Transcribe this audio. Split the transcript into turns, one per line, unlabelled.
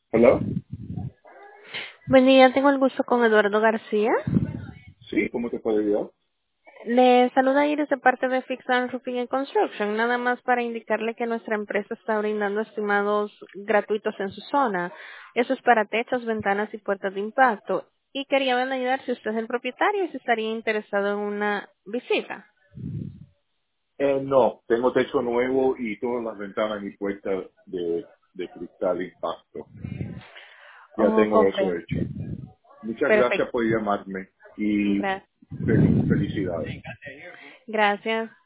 ¿Hola?
Buen día, tengo el gusto con Eduardo García.
Sí, ¿cómo te puedo ayudar?
Le saluda Iris de parte de Fix and Roofing and Construction, nada más para indicarle que nuestra empresa está brindando estimados gratuitos en su zona. Eso es para techos, ventanas y puertas de impacto. Y quería validar si usted es el propietario y si estaría interesado en una visita.
No, tengo techo nuevo y todas las ventanas y puertas de cristal impacto. Ya
Oh,
tengo
ok,
eso hecho. Muchas gracias
perfecto.
por llamarme y
Gra-
felicidades.
Gracias.